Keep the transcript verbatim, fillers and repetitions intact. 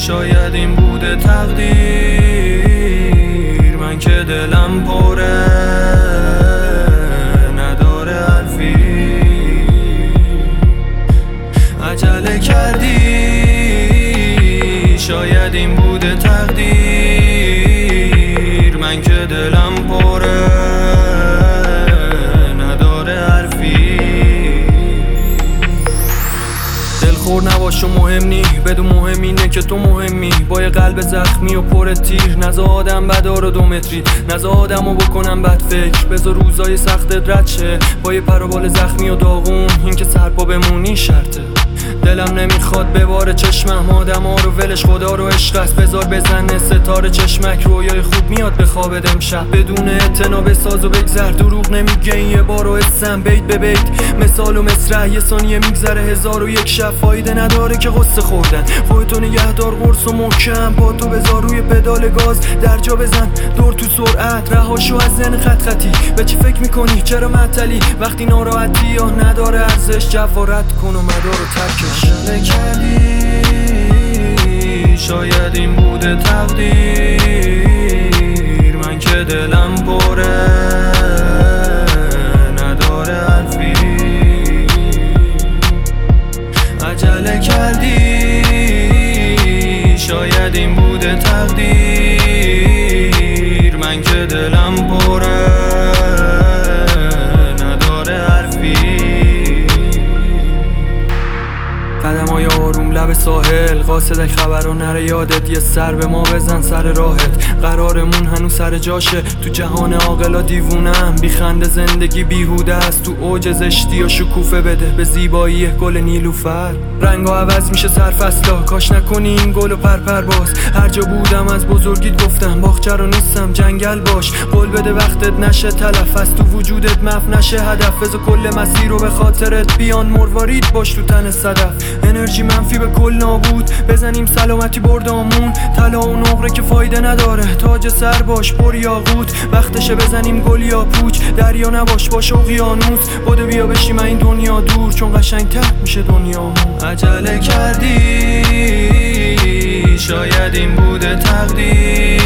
شاید این بوده تقدیر. من که دلم پره نداره حرفی. عجله کردی شاید این بوده تقدیر. من که دلم پره نداره حرفی. دلخور نباش و مهم نی، بدون مهم اینه که تو مهمی. با یه قلب زخمی و پر تیر نزا آدم بدار و دو متری، نزا آدمو بکنم بد فکر. بذار روزای سختت رد شه با یه پروبال زخمی و داغون. این که سرپا بمونی شرطه. دلم نمیخواد بباره چشمم آدم ها رو ولش، خدا رو عشق است بذار بزنه ستاره چشمک. رویای خوب میاد به خوابت امشب بدون اعتنا بساز و بگذر. دروغ نمیگه این یه بار و اسم بیت به بیت مثال و مصرع. یه ثانیه میگذره هزار و یک شب. فایده نداره که قصه خوردن. خودتو نگهدار قرص و محکم. پا تو بذار روی پدال گاز در جا بزن دور تو سرعت. رهاشو از ذهن خط خطی. به چی فکر میکنی چرا معطلی وقتی ناراحتی یا نداره ارزش؟ جوارت کن و مدار و ترکش. عجله کردی شاید این بوده تقدیر. من که دلم پره نداره حرفی. عجله کردی شاید این بوده تقدیر. من که دلم پره نداره حرفی. قدمای آروم لب ساحل قاصدک خبرو نره یادت. یه سر به ما بزن سر راحت. قرارمون هنوز سر جاشه تو جهان عاقلا دیوونم. بی خنده زندگی بیهوده است. تو اوج زشتی و شکوفه بده به زیبایی گل نیلوفر. رنگا عوض میشه سرفصلا کاش نکنی این گل و پرپر باز. هر جا بودم از بزرگیت گفتم باغچه رو نیستم جنگل باش. قول بده وقتت نشه تلف از تو وجودت مف نشه هدف. بذار کل مسیر رو به خاطرت بیان مروارید باش تو تن صدف. انرژی منفی به کل نابود بزنیم سلامتی بردامون. طلا و نقره که فایده نداره تاج سر باش پر یاقوت. وقتشه بزنیم گل یا پوچ. دریا نباش باش اقیانوس. بده بیا بشیم این دنیا دور چون قشنگ‌تر میشه دنیامون. عجله کردی شاید این بوده تقدیر.